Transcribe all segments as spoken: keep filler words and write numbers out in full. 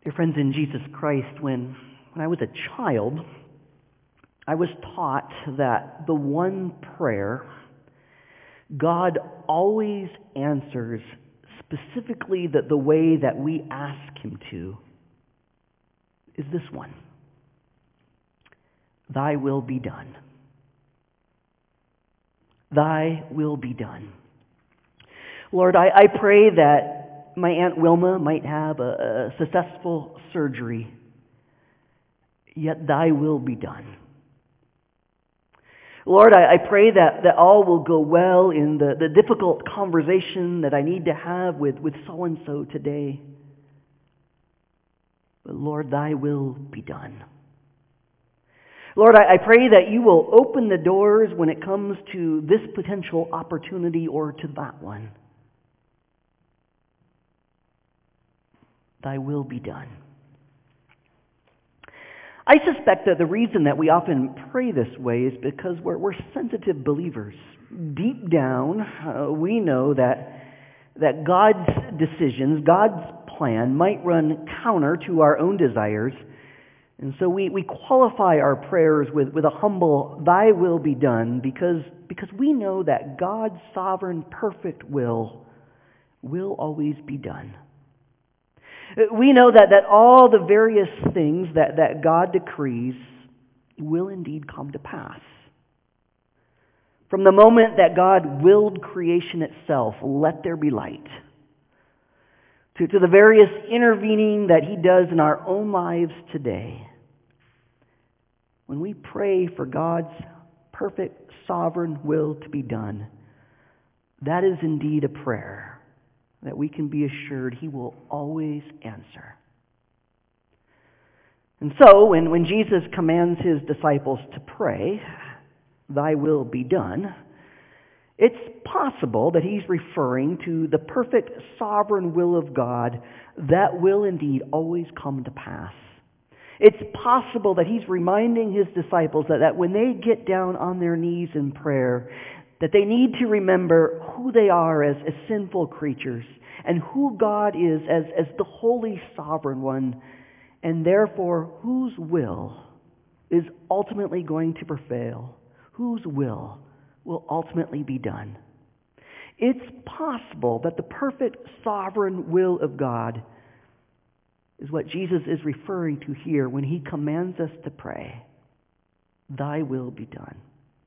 Dear friends in Jesus Christ, when, when I was a child, I was taught that the one prayer God always answers specifically the, the way that we ask Him to is this one: Thy will be done. Thy will be done. Lord, I, I pray that my Aunt Wilma might have a, a successful surgery, yet Thy will be done. Lord, I, I pray that, that all will go well in the, the difficult conversation that I need to have with, with so-and-so today. But Lord, Thy will be done. Lord, I, I pray that You will open the doors when it comes to this potential opportunity or to that one. Thy will be done. I suspect that the reason that we often pray this way is because we're, we're sensitive believers. Deep down, uh, we know that, that God's decisions, God's plan might run counter to our own desires. And so we, we qualify our prayers with, with a humble, Thy will be done, because, because we know that God's sovereign, perfect will will always be done. We know that, that all the various things that, that God decrees will indeed come to pass. From the moment that God willed creation itself, let there be light, to, to the various intervening that He does in our own lives today, when we pray for God's perfect, sovereign will to be done, that is indeed a prayer that we can be assured He will always answer. And so, when, when Jesus commands His disciples to pray, Thy will be done, it's possible that He's referring to the perfect sovereign will of God that will indeed always come to pass. It's possible that He's reminding His disciples that, that when they get down on their knees in prayer, that they need to remember who they are as, as sinful creatures and who God is as, as the holy sovereign one, and therefore whose will is ultimately going to prevail, whose will will ultimately be done. It's possible that the perfect sovereign will of God is what Jesus is referring to here when He commands us to pray, Thy will be done.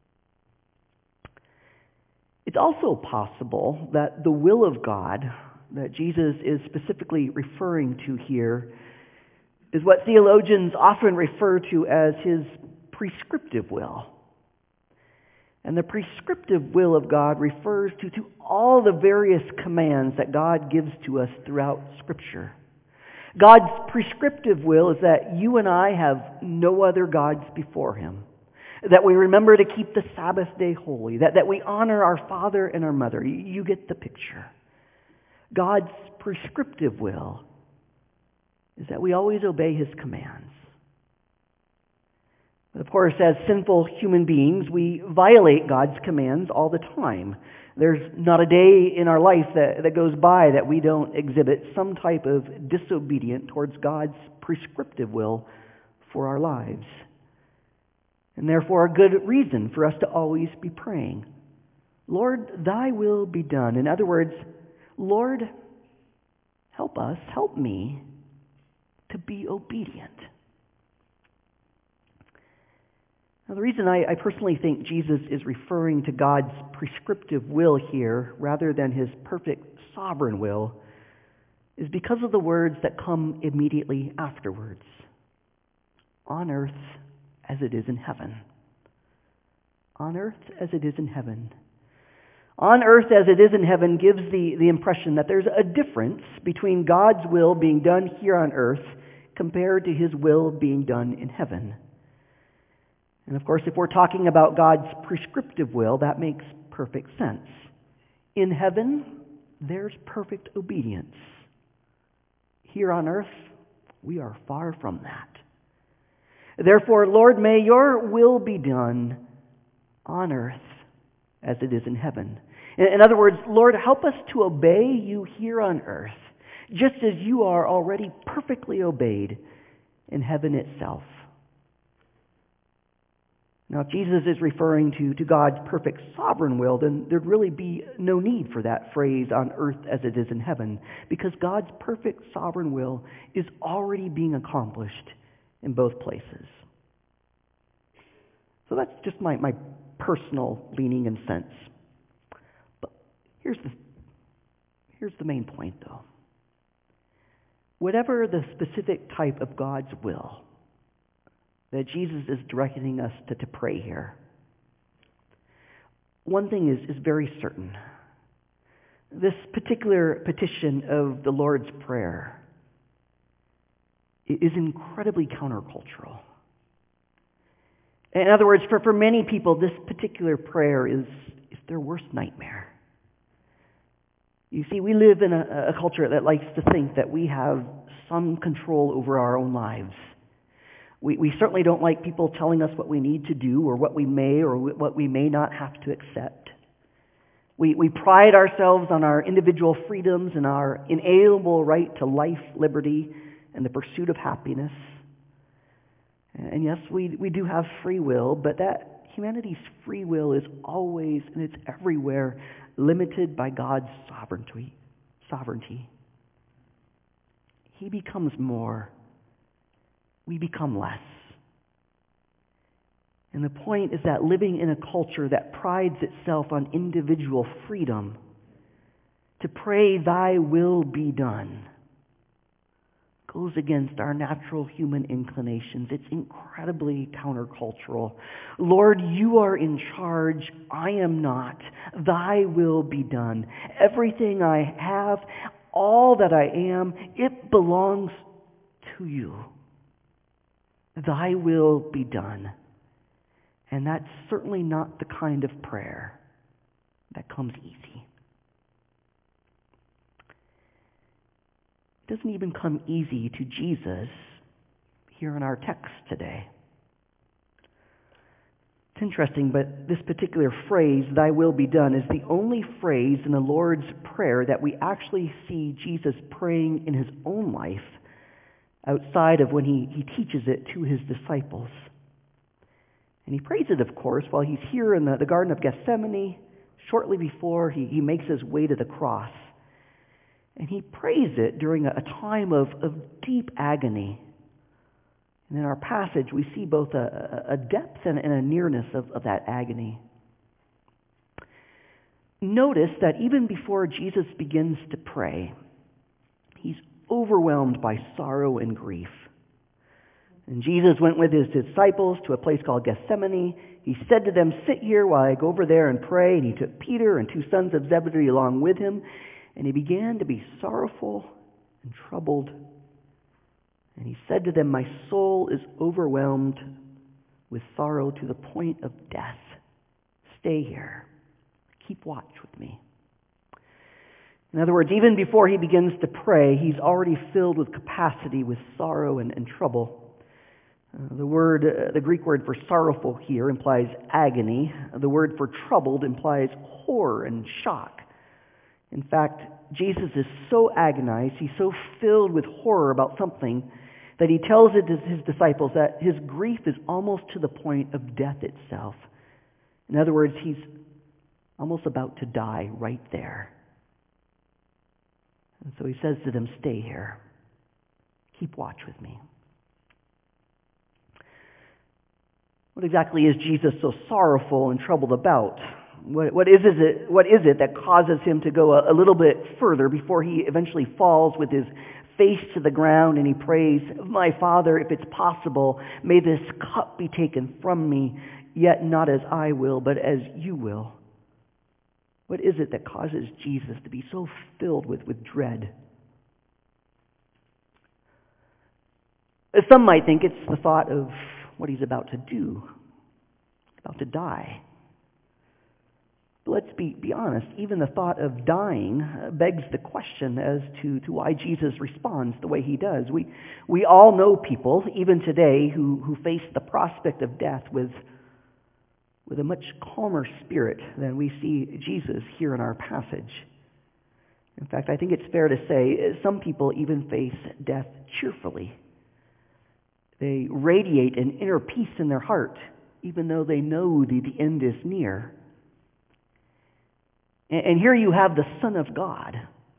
It's also possible that the will of God that Jesus is specifically referring to here is what theologians often refer to as His prescriptive will. And the prescriptive will of God refers to, to all the various commands that God gives to us throughout Scripture. God's prescriptive will is that you and I have no other gods before Him. That we remember to keep the Sabbath day holy. That, that we honor our father and our mother. You, you get the picture. God's prescriptive will is that we always obey His commands. But of course, as sinful human beings, we violate God's commands all the time. There's not a day in our life that, that goes by that we don't exhibit some type of disobedience towards God's prescriptive will for our lives. And therefore a good reason for us to always be praying, Lord, Thy will be done. In other words, Lord, help us, help me to be obedient. Now, the reason I, I personally think Jesus is referring to God's prescriptive will here rather than His perfect sovereign will is because of the words that come immediately afterwards. On earth as it is in heaven. On earth as it is in heaven. On earth as it is in heaven gives the, the impression that there's a difference between God's will being done here on earth compared to His will being done in heaven. And of course, if we're talking about God's prescriptive will, that makes perfect sense. In heaven, there's perfect obedience. Here on earth, we are far from that. Therefore, Lord, may Your will be done on earth as it is in heaven. In other words, Lord, help us to obey You here on earth. just as you are already perfectly obeyed in heaven itself. Now, if Jesus is referring to, to God's perfect sovereign will, then there'd really be no need for that phrase, on earth as it is in heaven, because God's perfect sovereign will is already being accomplished in both places. So that's just my, my personal leaning and sense. But here's the, here's the main point, though. Whatever the specific type of God's will that Jesus is directing us to, to pray here, one thing is, is very certain. This particular petition of the Lord's Prayer is incredibly countercultural. In other words, for, for many people, this particular prayer is, is their worst nightmare. You see, we live in a, a culture that likes to think that we have some control over our own lives. We, we certainly don't like people telling us what we need to do or what we may or what we may not have to accept. We, we pride ourselves on our individual freedoms and our inalienable right to life, liberty, and the pursuit of happiness. And yes, we, we do have free will, but that humanity's free will is always, and it's everywhere, limited by God's sovereignty. Sovereignty. He becomes more. We become less. And the point is that living in a culture that prides itself on individual freedom, to pray, "Thy will be done," goes against our natural human inclinations. It's incredibly countercultural. Lord, you are in charge. I am not. Thy will be done. Everything I have, all that I am, it belongs to you. Thy will be done. And that's certainly not the kind of prayer that comes easy. It doesn't even come easy to Jesus here in our text today. It's interesting, but this particular phrase, "Thy will be done," is the only phrase in the Lord's Prayer that we actually see Jesus praying in his own life, outside of when he, he teaches it to his disciples. And he prays it, of course, while he's here in the, the Garden of Gethsemane, shortly before he, he makes his way to the cross. And he prays it during a, a time of, of deep agony. And in our passage, we see both a, a depth and, and a nearness of, of that agony. Notice that even before Jesus begins to pray, he's overwhelmed by sorrow and grief. And Jesus went with his disciples to a place called Gethsemane. He said to them, "Sit here while I go over there and pray." And he took Peter and two sons of Zebedee along with him. And he began to be sorrowful and troubled. And he said to them, "My soul is overwhelmed with sorrow to the point of death. Stay here. Keep watch with me." In other words, even before he begins to pray, he's already filled with capacity, with sorrow and, and trouble. Uh, the word, uh, the Greek word for sorrowful here implies agony. The word for troubled implies horror and shock. In fact, Jesus is so agonized, he's so filled with horror about something, that he tells it to his disciples that his grief is almost to the point of death itself. In other words, he's almost about to die right there. And so he says to them, "Stay here. Keep watch with me." What exactly is Jesus so sorrowful and troubled about? What, what, is, it, what is it that causes him to go a, a little bit further before he eventually falls with his face to the ground and he prays, "My Father, if it's possible, may this cup be taken from me, yet not as I will, but as you will"? What is it that causes Jesus to be so filled with, with dread? Some might think it's the thought of what he's about to do, about to die. But let's be, be honest, even the thought of dying begs the question as to, to why Jesus responds the way he does. We, we all know people, even today, who, who face the prospect of death with with a much calmer spirit than we see Jesus here in our passage. In fact, I think it's fair to say some people even face death cheerfully. They radiate an inner peace in their heart, even though they know the, the end is near. And, and here you have the Son of God.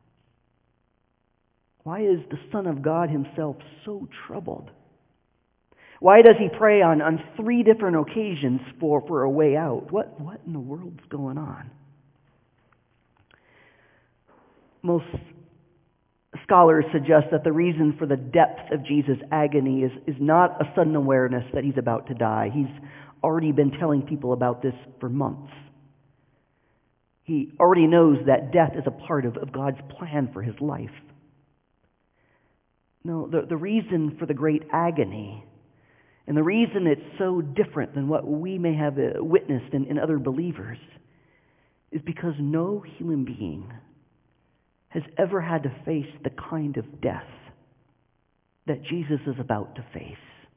Why is the Son of God himself so troubled? Why does he pray on, on three different occasions for, for a way out? What, what in the world's going on? Most scholars suggest that the reason for the depth of Jesus' agony is, is not a sudden awareness that he's about to die. He's already been telling people about this for months. He already knows that death is a part of, of God's plan for his life. No, the, the reason for the great agony, and the reason it's so different than what we may have witnessed in, in other believers, is because no human being has ever had to face the kind of death that Jesus is about to face.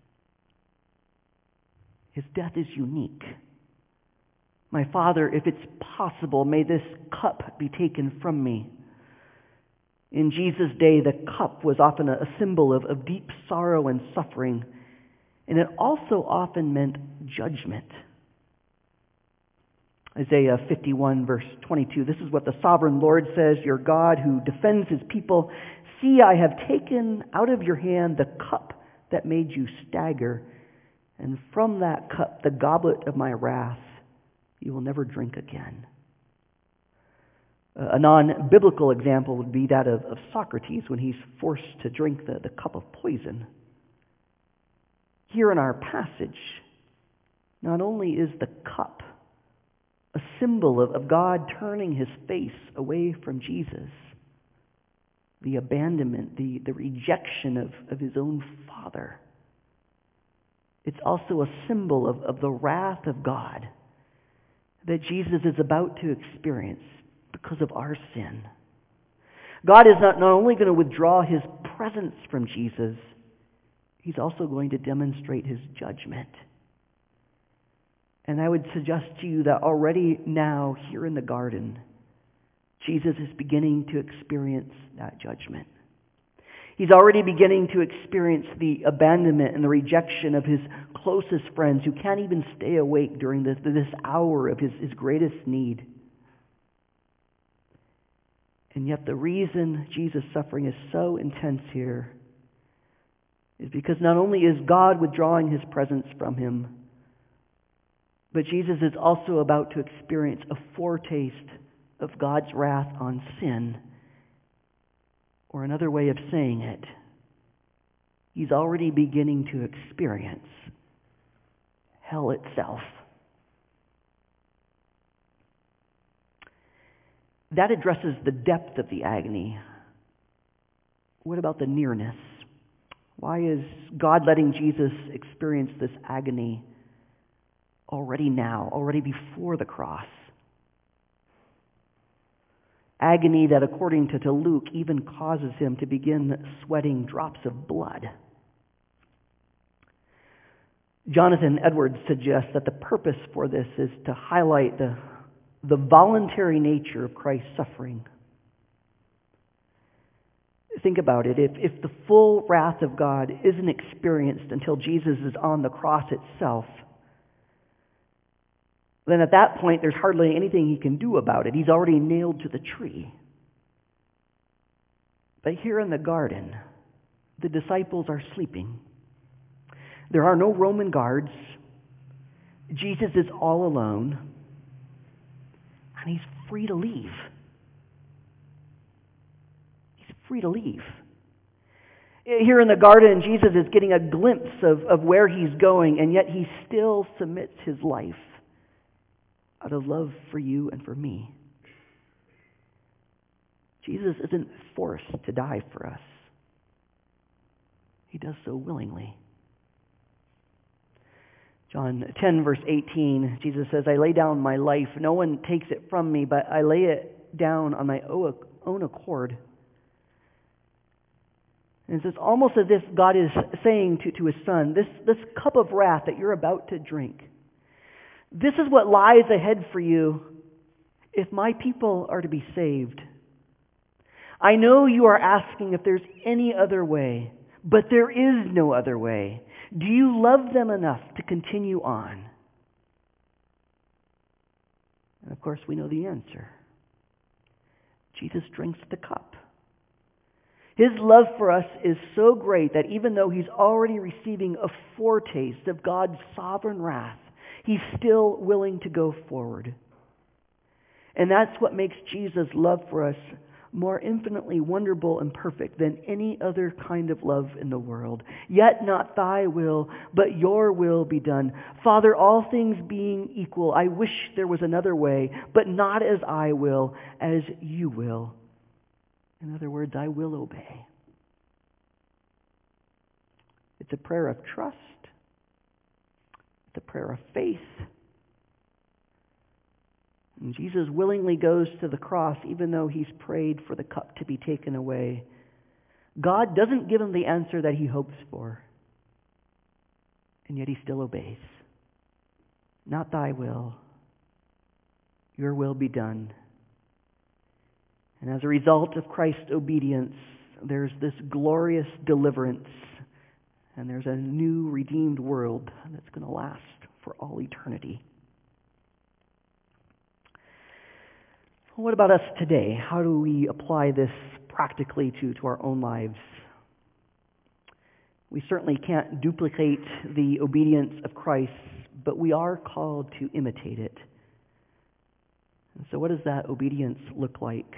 His death is unique. My Father, if it's possible, may this cup be taken from me. In Jesus' day, the cup was often a symbol of, of deep sorrow and suffering, and it also often meant judgment. Isaiah fifty-one, verse twenty-two, this is what the sovereign Lord says, your God who defends his people. See, I have taken out of your hand the cup that made you stagger, and from that cup, the goblet of my wrath, you will never drink again. A non-biblical example would be that of, of Socrates when he's forced to drink the, the cup of poison. Here in our passage, not only is the cup a symbol of, of God turning his face away from Jesus, the abandonment, the, the rejection of, of his own Father, it's also a symbol of, of the wrath of God that Jesus is about to experience because of our sin. God is not, not only going to withdraw his presence from Jesus, he's also going to demonstrate his judgment. And I would suggest to you that already now, here in the garden, Jesus is beginning to experience that judgment. He's already beginning to experience the abandonment and the rejection of his closest friends who can't even stay awake during this, this hour of his, his greatest need. And yet the reason Jesus' suffering is so intense here is because not only is God withdrawing his presence from him, but Jesus is also about to experience a foretaste of God's wrath on sin. Or another way of saying it, he's already beginning to experience hell itself. That addresses the depth of the agony. What about the nearness? Why is God letting Jesus experience this agony already now, already before the cross? Agony that, according to, to Luke, even causes him to begin sweating drops of blood. Jonathan Edwards suggests that the purpose for this is to highlight the, the voluntary nature of Christ's suffering. Think about it. If, if the full wrath of God isn't experienced until Jesus is on the cross itself, then at that point there's hardly anything he can do about it. He's already nailed to the tree. But here in the garden, the disciples are sleeping. There are no Roman guards. Jesus is all alone. And he's free to leave. He's free to leave. Here in the garden, Jesus is getting a glimpse of, of where he's going, and yet he still submits his life out of love for you and for me. Jesus isn't forced to die for us. He does so willingly. John ten, verse eighteen, Jesus says, I lay down my life. No one takes it from me, but I lay it down on my own accord. And it's almost as if God is saying to, to his son, this, this cup of wrath that you're about to drink, this is what lies ahead for you if my people are to be saved. I know you are asking if there's any other way, but there is no other way. Do you love them enough to continue on? And of course, we know the answer. Jesus drinks the cup. His love for us is so great that even though he's already receiving a foretaste of God's sovereign wrath, he's still willing to go forward. And that's what makes Jesus' love for us more infinitely wonderful and perfect than any other kind of love in the world. Yet not thy will, but your will be done. Father, all things being equal, I wish there was another way, but not as I will, as you will. In other words, I will obey. It's a prayer of trust. It's a prayer of faith. And Jesus willingly goes to the cross even though he's prayed for the cup to be taken away. God doesn't give him the answer that he hopes for. And yet he still obeys. Not thy will, your will be done. And as a result of Christ's obedience, there's this glorious deliverance. And there's a new redeemed world that's going to last for all eternity. What about us today? How do we apply this practically to, to our own lives? We certainly can't duplicate the obedience of Christ, but we are called to imitate it. And so what does that obedience look like?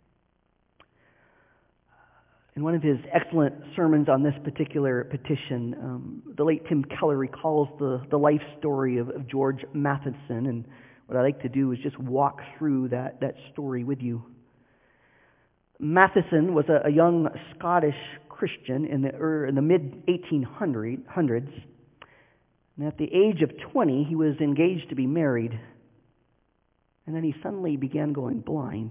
In one of his excellent sermons on this particular petition, um, the late Tim Keller recalls the, the life story of, of George Matheson, and what I'd like to do is just walk through that, that story with you. Matheson was a, a young Scottish Christian in the, er, in the mid eighteen hundreds, and at the age of twenty, he was engaged to be married, and then he suddenly began going blind.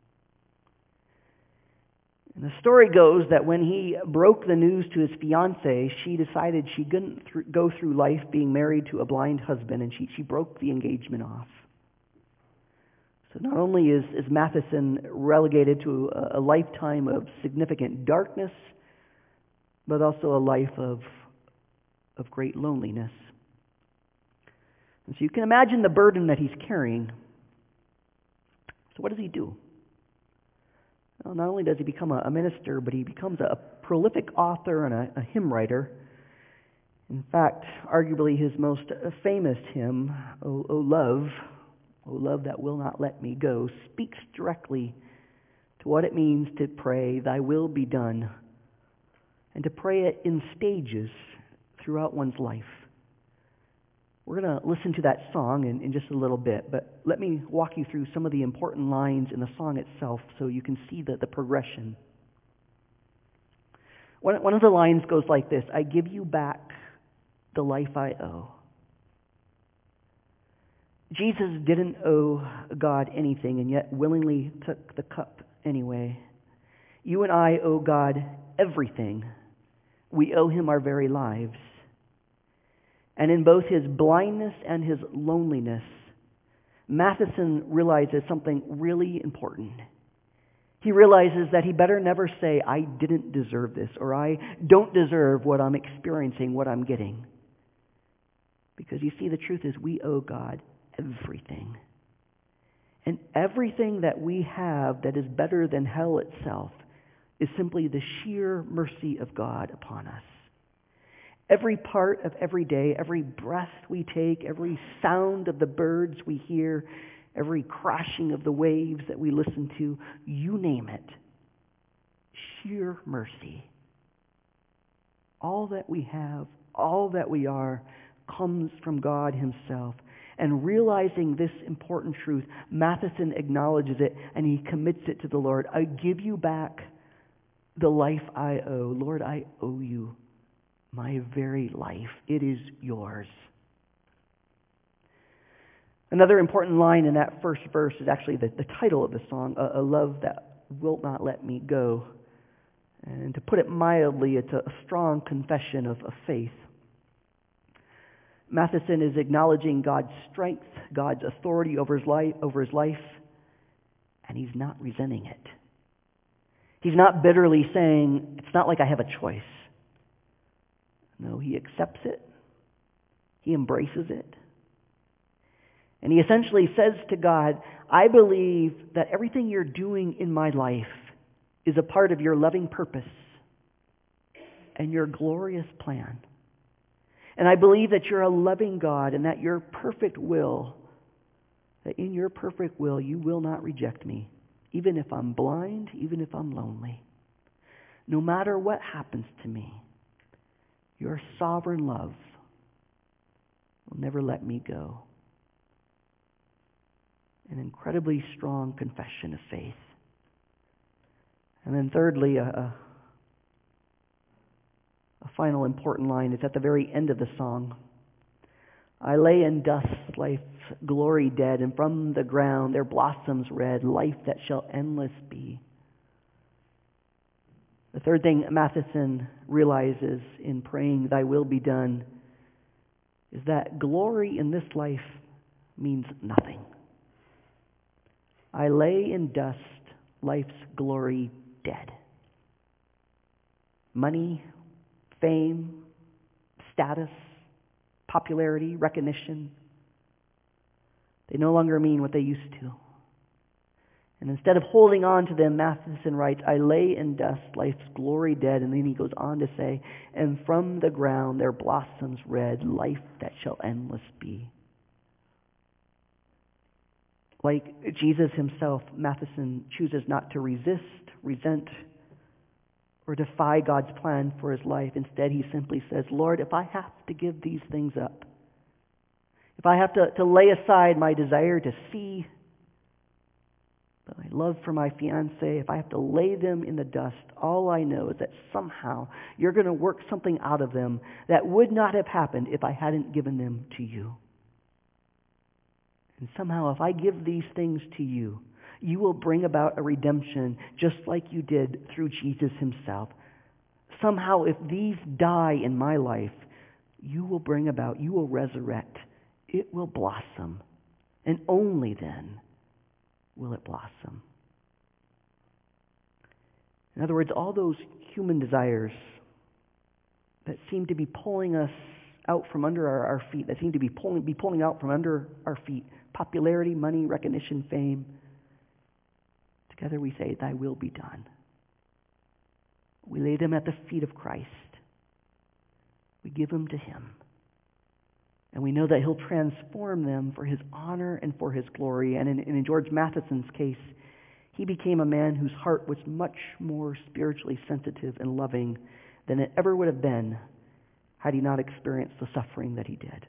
And the story goes that when he broke the news to his fiancée, she decided she couldn't th- go through life being married to a blind husband, and she, she broke the engagement off. So not only is, is Matheson relegated to a, a lifetime of significant darkness, but also a life of, of great loneliness. And so you can imagine the burden that he's carrying. So what does he do? Well, not only does he become a, a minister, but he becomes a, a prolific author and a, a hymn writer. In fact, arguably his most famous hymn, O, o Love, O Love That Will Not Let Me Go, speaks directly to what it means to pray, Thy will be done, and to pray it in stages throughout one's life. We're going to listen to that song in, in just a little bit, but let me walk you through some of the important lines in the song itself so you can see the, the progression. One, one of the lines goes like this: I give you back the life I owe. Jesus didn't owe God anything and yet willingly took the cup anyway. You and I owe God everything. We owe him our very lives. And in both his blindness and his loneliness, Matheson realizes something really important. He realizes that he better never say, I didn't deserve this, or I don't deserve what I'm experiencing, what I'm getting. Because you see, the truth is we owe God everything. And everything that we have that is better than hell itself is simply the sheer mercy of God upon us. Every part of every day, every breath we take, every sound of the birds we hear, every crashing of the waves that we listen to, you name it, sheer mercy. All that we have, all that we are, comes from God himself. And realizing this important truth, Matheson acknowledges it and he commits it to the Lord. I give you back the life I owe. Lord, I owe you my very life. It is yours. Another important line in that first verse is actually the, the title of the song, a, a love that will not let me go. And to put it mildly, it's a, a strong confession of, of faith. Matheson is acknowledging God's strength, God's authority over his life, over his life, and he's not resenting it. He's not bitterly saying, it's not like I have a choice. No, he accepts it. He embraces it. And he essentially says to God, I believe that everything you're doing in my life is a part of your loving purpose and your glorious plan. And I believe that you're a loving God and that your perfect will, that in your perfect will you will not reject me, even if I'm blind, even if I'm lonely. No matter what happens to me, your sovereign love will never let me go. An incredibly strong confession of faith. And then thirdly, a, a, a final important line is at the very end of the song. I lay in dust, life's glory dead, and from the ground there blossoms red, life that shall endless be. The third thing Matheson realizes in praying, thy will be done, is that glory in this life means nothing. I lay in dust, life's glory dead. Money, fame, status, popularity, recognition, they no longer mean what they used to. And instead of holding on to them, Matheson writes, I lay in dust, life's glory dead. And then he goes on to say, and from the ground there blossoms red, life that shall endless be. Like Jesus himself, Matheson chooses not to resist, resent, or defy God's plan for his life. Instead, he simply says, Lord, if I have to give these things up, if I have to, to lay aside my desire to see, my love for my fiancé, if I have to lay them in the dust, all I know is that somehow you're going to work something out of them that would not have happened if I hadn't given them to you. And somehow if I give these things to you, you will bring about a redemption just like you did through Jesus himself. Somehow if these die in my life, you will bring about, you will resurrect. It will blossom. And only then will it blossom. In other words, all those human desires that seem to be pulling us out from under our, our feet, that seem to be pulling, be pulling out from under our feet, popularity, money, recognition, fame, together we say, thy will be done. We lay them at the feet of Christ. We give them to him. And we know that he'll transform them for his honor and for his glory. And in, in George Matheson's case, he became a man whose heart was much more spiritually sensitive and loving than it ever would have been had he not experienced the suffering that he did.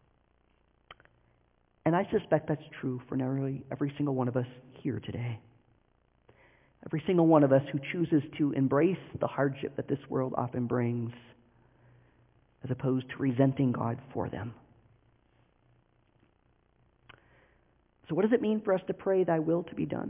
And I suspect that's true for nearly every single one of us here today. Every single one of us who chooses to embrace the hardship that this world often brings, as opposed to resenting God for them. So what does it mean for us to pray, thy will to be done?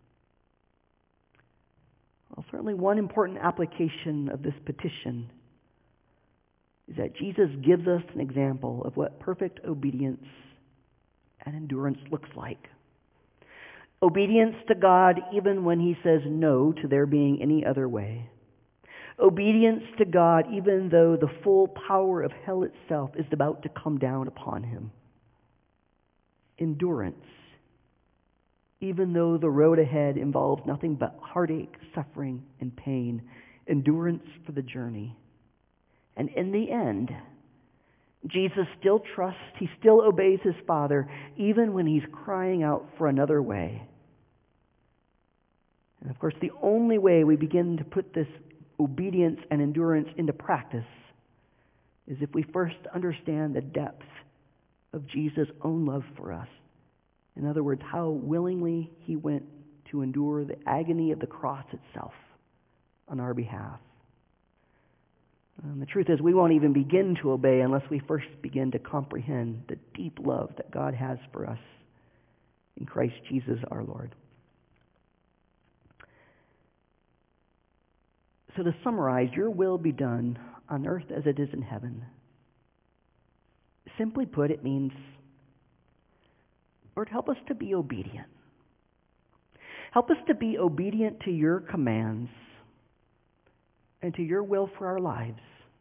Well, certainly one important application of this petition is that Jesus gives us an example of what perfect obedience and endurance looks like. Obedience to God even when he says no to there being any other way. Obedience to God even though the full power of hell itself is about to come down upon him. Endurance even though the road ahead involves nothing but heartache, suffering, and pain. Endurance for the journey. And in the end, Jesus still trusts, he still obeys his Father, even when he's crying out for another way. And of course, the only way we begin to put this obedience and endurance into practice is if we first understand the depth of Jesus' own love for us. In other words, how willingly he went to endure the agony of the cross itself on our behalf. And the truth is, we won't even begin to obey unless we first begin to comprehend the deep love that God has for us in Christ Jesus our Lord. So to summarize, your will be done on earth as it is in heaven. Simply put, it means, Lord, help us to be obedient. Help us to be obedient to your commands and to your will for our lives.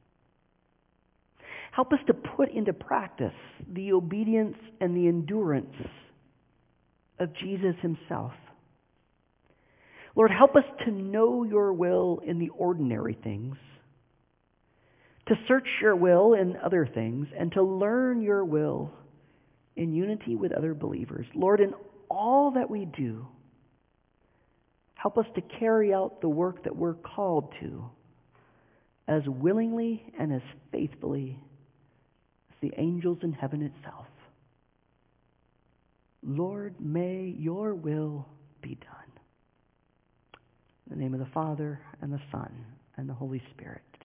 Help us to put into practice the obedience and the endurance of Jesus himself. Lord, help us to know your will in the ordinary things, to search your will in other things, and to learn your will in unity with other believers. Lord, in all that we do, help us to carry out the work that we're called to as willingly and as faithfully as the angels in heaven itself. Lord, may your will be done. In the name of the Father, and the Son, and the Holy Spirit.